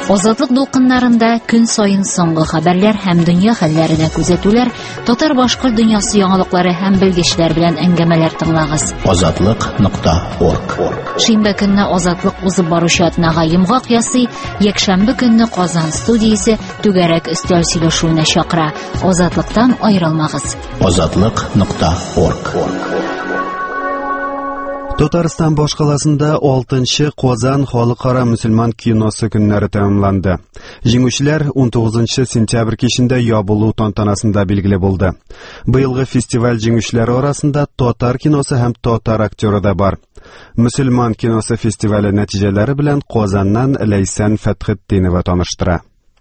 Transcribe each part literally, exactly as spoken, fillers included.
Азатлык дулкыннарында көн сайын соңгы хәбәрләр һәм дөнья хәлләренә күзәтүләр, татар-башкорт дөньясы яңалыклары һәм белгечләр белән әңгәмәләр тыңлагыз. азатлык нокта орг. Шимбә көнне Азатлык узып баручы атнага йомгак ясый, якшәмбе көнне Казан студиясе түгәрәк өстәл сөйләшүенә чакыра. Азатлыктан аерылмагыз. азатлык нокта орг. Татарстан башкаласында алтынчы Казан халыкара мөселман киносы көннәре тәмамланды. Җиңүчеләр он тугызынчы сентябрь кичендә ябылу тантанасында билгеле булды. Быелгы фестиваль җиңүчеләре арасында татар киносы һәм татар актеры да бар. Мөселман киносы фестивале нәтиҗәләре белән Казаннан Ләйсән Фәтхетдинова таныштыра.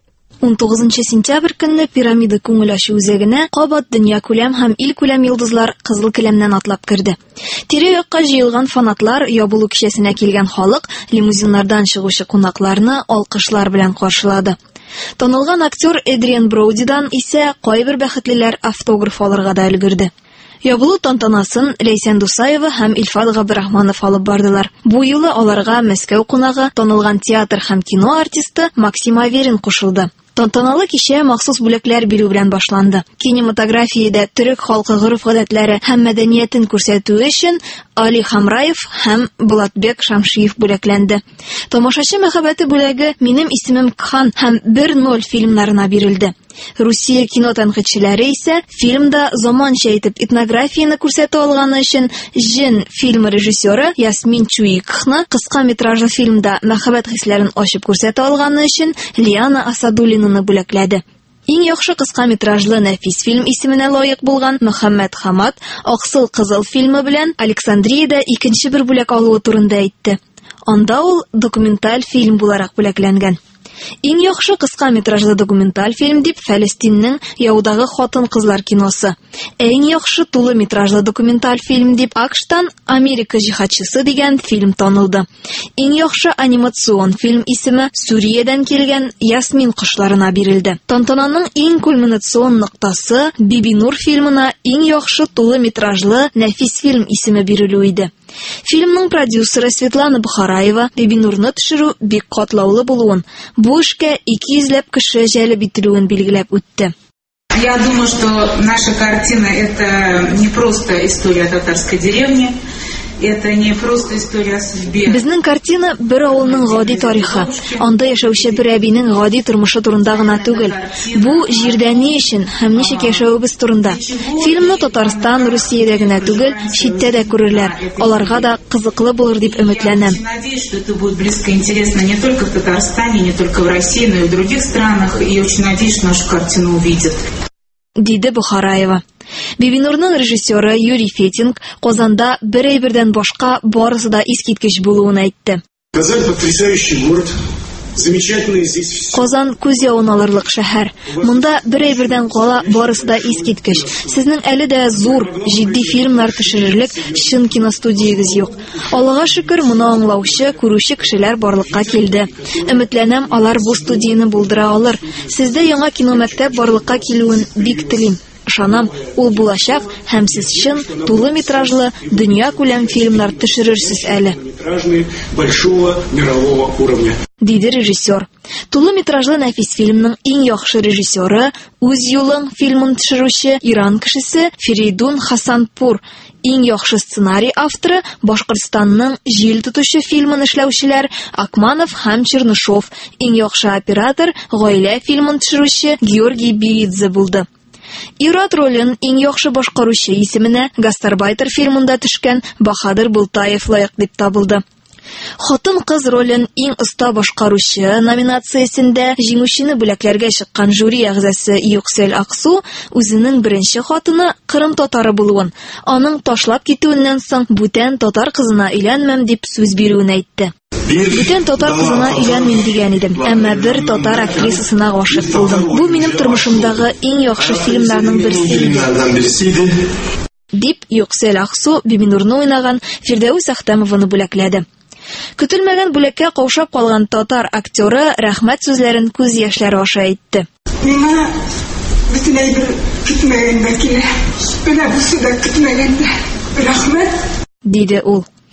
он тугызынчы сентябрь көнне пирамида күңел ачу үзәгенә кабат дөнья күләм һәм ил күләм йолдызлар кызыл келәмнән атлап керде. Тирә-якка җыелган фанатлар, ябылу кичәсенә килгән халык, лимузиннардан чыгучы кунакларны алкышлар белән каршылады. Танылган актер Эдриан Броудидан исә кайбер бәхетлеләр автограф алырга да өлгерде. Ябылу тантанасын Ләйсән Дусаева һәм Илфат Габдрахманов алып бардылар. Бу юлы аларга Мәскәү кунагы, танылган театр һәм кино артисты Максим Аверин кушылды. Тантаналы кичә махсус бүләкләр бирү белән башланды. Кинематографиядә төрек халкы гореф-гадәтләре һәм мәдәниятен күрсәтү өчен Али Хамраев һәм Булатбек Шамшиев бүләкләнде. Тамашачы мәхәббәте бүләге Минем исемем Кхан һәм бер ноль фильмнарына бирелде. Русия кино тәнкыйтьчеләре исә фильмда заманча итеп этнографияны күрсәтә алганы өчен Җен фильмы режиссеры Ясмин Чуикхны, кыска метражлы фильмда мәхәббәт хисләрен ачып күрсәтә алганы өчен Лиана Асадуллинаны бүләкләде. Иң яхшы кыска метражлы нәфис фильм исеменә лаек булган Мөхәммәд Хамат Аксыл кызыл фильмы белән Александриядә икенче бер бүләк алуы турында әйтте. Анда ул документаль фильм буларак бүләкләнгән. Иң яхшы кыска метражлы документаль фильм дип Фәлестиннең Яудагы хатын-кызлар киносы. Иң яхшы тулы метражлы документаль фильм дип АКШтан Америка җиһадчысы дигән фильм танылды. Иң яхшы анимацион фильм исеме Сүриядән килгән Ясмин кошларына бирелде. Тантананың иң кульминацион ноктасы Бибинур фильмына иң яхшы тулы метражлы нәфис фильм исеме бирелү иде. Фильмның продюсеры Светлана Бухараева Бибинурны төшерү бик катлаулы булуын, бу эшкә ике йөзләп кеше җәлеп ителүен билгеләп үтте. Я думаю, что наша картина это не просто история татарской деревни. Это не просто история о судьбе. Безнең картина бер авылның гади тарихы. Анда яшәүче бер әбинең гади тормышы турында гына түгел. Бу җирдә ни өчен һәм ничек яшәүебез турында. Фильмны Татарстан, Русиядә генә түгел, читтә дә күрерләр. Аларга да кызыклы булыр дип өметләнәм. Надеюсь, что это будет близко и интересно не только в Татарстане, не только в России, но и в других странах. И очень надеюсь, что нашу картину увидят. Диде Бухараева. Бибинурның режиссеры Юрий Фетинг Казанда бер әйбердән башка барысы да искиткеч булуын әйтте. Казань потрясающий город. Замечательные здесь все. Казан күз явын алырлык шәһәр. Монда бер әйбердән кала барысы да искиткеч. Сезнең әле дә зур, җитди фильмнар төшерерлек чын киностудиягез юк. Аллага шөкер, моны аңлаучы, күрүче кешеләр барлыкка килде. Өметләнәм, алар бу студияны булдыра алыр. Сездә яңа киномәктәп барлыкка килүен бик телим. Ышанам, ул булачак һәм сез чын тулы метражлы дөнья күләм фильмнар төшерерсез әле. Большого мирового уровня. Диде режиссер. Тулы метражлы нәфис фильмның иң яхшы режиссеры, Үз юлың фильмын төшерүче Иран кешесе Феридун Хасанпур. Иң яхшы сценарий авторы Башкортстанның Җил тотучы фильмын эшләүчеләр Акманов һәм Чернышов. Иң яхшы оператор Гаилә фильмын төшерүче Георгий Беридзе булды. Ират ролен иң яхшы башкаручы исеменә Гастарбайтер фильмында төшкән Баһадыр Бултаев лаек дип табылды. Хатын-кыз ролен иң оста башкаручы номинациясендә җиңүчене бүләкләргә чыккан жюри әгъзасы Юксел Аксу үзенең беренче хатыны Кырым татары булуын, аның ташлап китүеннән соң бүтән татар кызына өйләнмәм дип сүз бирүен әйтте. Бүтән татар кызына өйләнмим дигән идем, әмма бер татар актрисасына гашык булдым. Бу минем тормышымдагы иң яхшы фильмнарның берсе иде. Дип Юксел Аксу Бибинурны уйнаган Фирдәүс Әхтәмованы бүләкләде. Көтелмәгән бүләккә каушап калган татар актеры рәхмәт сүзләрен күз яшьләре аша әйтте. Миңа бөтенләй бер көтмәгәндә килә. Менә бусы да көтмәгәндә. Рәхмәт. Диде ул.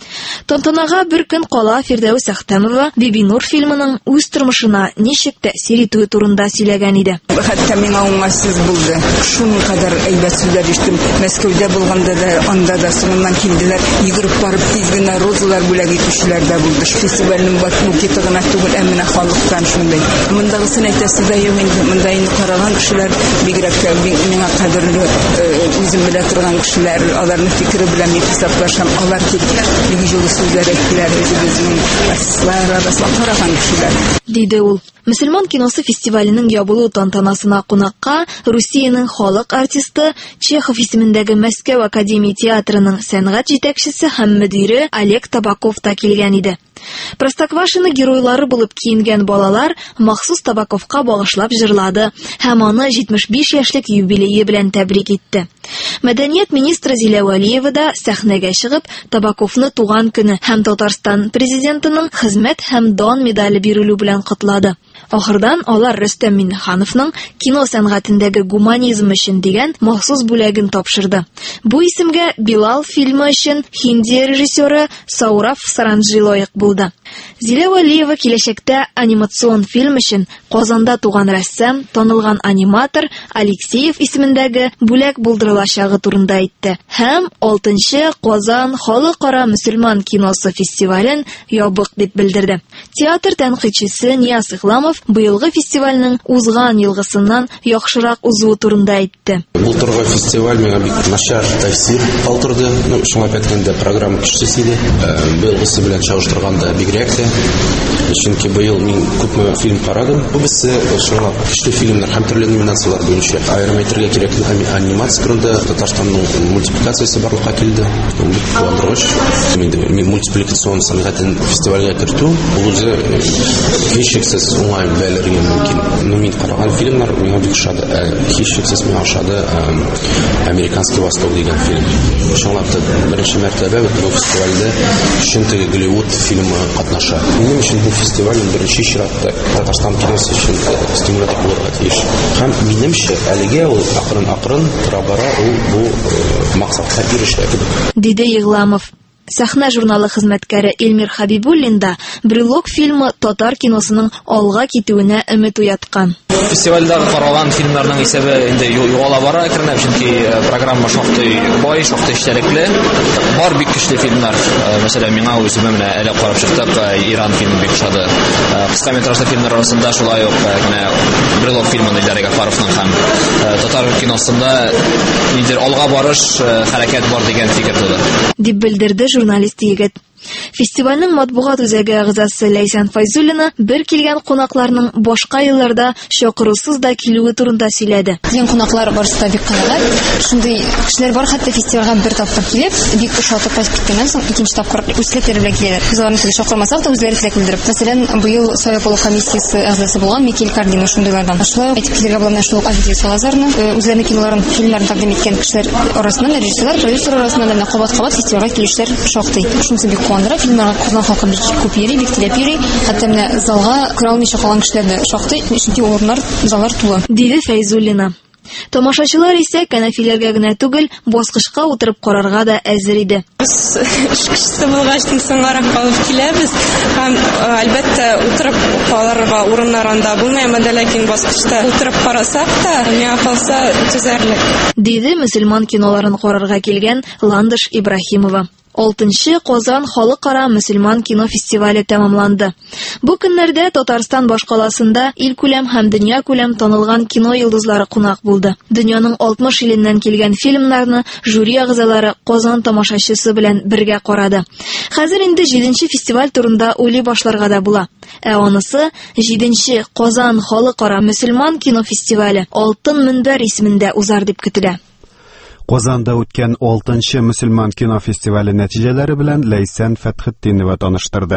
Тантанага бер көн кала Фирдәүс Әхтәмова Бибинур фильмының үз тормышына ничек тәэсир итүе турында сөйләгән иде. Хәтта миңа уңайсыз булды. Шуның кадәр әйбәт сүзләр иштем. Мәскәүдә булганда да, анда да соңыннан килделәр. Йөгереп барып тиз генә розалар бүләк итүчеләр дә булды. Фестивальнең букеты гына түгел, әмма халыктан шундый. Мондагысын әйтәсе дә юк инде. Монда инде караган кешеләр бигрәк тә миңа кадерле үзем белә торган кешеләр, аларның фикере белән хисаплашам. Алар килделәр. Бик җылы сүзләр әйттеләр. Үзебезнең артистлар арасында караган кешеләр. Диде ул. Мөселман киносы фестиваленең ябылу тантанасына кунакка Русиянең халык артисты, Чехов исемендәге Мәскәү Академия театрының сәнгать җитәкчесе һәм мөдире Олег Табаков та килгән иде. Простоквашино геройлары булып киенгән балалар махсус Табаковка багышлап җырлады һәм аны җитмеш биш яшьлек юбилее белән тәбрик итте. Мәдәният министры Зилә Вәлиева да сәхнәгә чыгып Табаковны туган көне һәм Татарстан президентының хезмәт һәм дан медале бирелү белән котлады. Ахырдан алар Рөстәм Миннехановның кино сәнгатендәге гуманизм өчен дигән махсус бүләген тапшырды. Бу исемгә Билал фильмы өчен хинди режиссеры Саурав Саранджи лаек булды. Зилә Вәлиева киләчәктә анимацион фильм өчен Казанда туган рәссам, танылган аниматор Алексеев исемендәге бүләк булдырылачагы турында әйтте. Һәм алтынчы Казан халыкара мөселман киносы фестивален ябык дип белдерде. Театр тәнкыйтьчесе Нияз Ихламов быелгы фестивальнең узган елгысыннан яхшырак узуы турында әйтте. Былтыргы фестиваль миңа бик начар тәэсир калдырды. Ну, шуңа әйткәндә программа көчле иде. Быелгысы белән чагыштырганда бигрәк тә. Чөнки быел мин күпме фильм карадым. Күбесе шуңа көчле фильмнар һәм төрле номинациялар буенча. Аерым әйтергә кирәк, анимация турында Татарстанның мультипликациясе барлыкка килде. Бик куандыргыч. Мин мультипликацион сәнгатен фестивальгә кертү бу үзе һичшиксез уңай бәлергә мөмкин. Ну, мин караган фильмнар миңа бик ошады. Һичшиксез миңа ошады Американский Восток дигән фильм. Шуңа беренче мәртәбә бу фестивальдә Шөнтеге Голливуд фильмы катнаша. Минем өчен бу фестиваль беренче чиратта Татарстан киносы өчен стимулятор булырга тиеш. Һәм минемчә, әлегә ул акрын-акрын тора-бара ул бу максатка ирешә кебек. Диде Игламов. Сәхнә журналы хезмәткәре Эльмир Хабибуллин да Брелок фильмы татар киносының алга китүенә өмет уяткан. Фестивальдәге каралган фильмнарның исәбе инде югала бара әкренләп, чөнки программа шактый бай, шактый эчтәлекле. Бар бик көчле фильмнар. Мәсәлән, миңа үземә менә әле карап чыктык, Иран фильмы бик ошады. Кыска метражлы фильмнар арасында шулай ук менә Брелок фильмы Илдар Гафаровның һәм татар киносында нидер алга барыш хәрәкәт бар дигән фикер туды. Дип белдерде журналист егет. Фестивальнең матбугат үзәге әгъзасы Ләйсән Файзуллина бер килгән кунакларның башка елларда чакырусыз да килүе турында сөйләде. Килгән кунаклар барысы бик канәгать. Шундый кешеләр бар, хәтта фестивальгә бер тапкыр килеп, бик ошатып кайтып киткәннән соң икенче тапкыр үзләре белән киләләр. Без аларны теге чакырмасак да үзләре теләк белдереп. Мәсәлән, быел Советлык комиссиясе әгъзасы булган Микель Кардино шундыйлардан. Шулай әйтеп килергә булган шул Авдий Салазарны, үзләренең киноларын, фильмнарын тәкъдим иткән кешеләр арасында режиссерлар, продюсерлар арасында да кабат-кабат фестивальгә килүчеләр шактый. Шунысы бик куандыра. Фильмнарга Казан халкы бик күп йөри, бик теләп йөри. Хәтта менә залга кыра алмыйча калган кешеләр дә шактый, чөнки урыннар, заллар тулы. Диде Файзуллина. Тамашачылар исә кәнәфиләргә генә түгел, баскычка утырып карарга да әзер иде. Без эшкечесе булгачтан соңарак калып киләбез. Һәм әлбәттә утырып калырга урыннар анда булмый, ләкин баскычта утырып карасак та, миңа калса төзәрлек. Диде мөселман киноларын карарга килгән Ландыш Ибраһимова. алтынчы Казан халыкара мөселман кино фестивале тәмамланды. Бу көннәрдә Татарстан башкаласында ил күләм һәм дөнья күләм танылган кино йолдызлары кунак булды. Дөньяның алтмыш иленнән килгән фильмнарны жюри әгъзалары Казан тамашачысы белән бергә карады. Хәзер инде җиденче фестиваль турында уйлый башларга да була. Ә анысы җиденче Казан халыкара мөселман кино фестивале Алтын мөнбәр исемендә узар дип көтелә. Казанда үткән алтынчы мөселман кино фестивале нәтиҗәләре белән Ләйсән Фәтхетдинова таныштырды.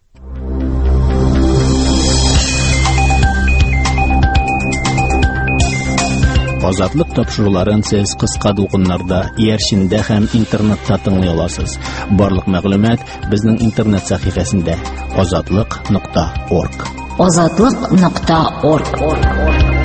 Азатлык тапшыруларын сез кыска дулкыннарда, иярчендә һәм интернетта тыңлый аласыз. Барлык мәгълүмат безнең интернет сәхифәсендә азатлык нокта орг. азатлык нокта орг.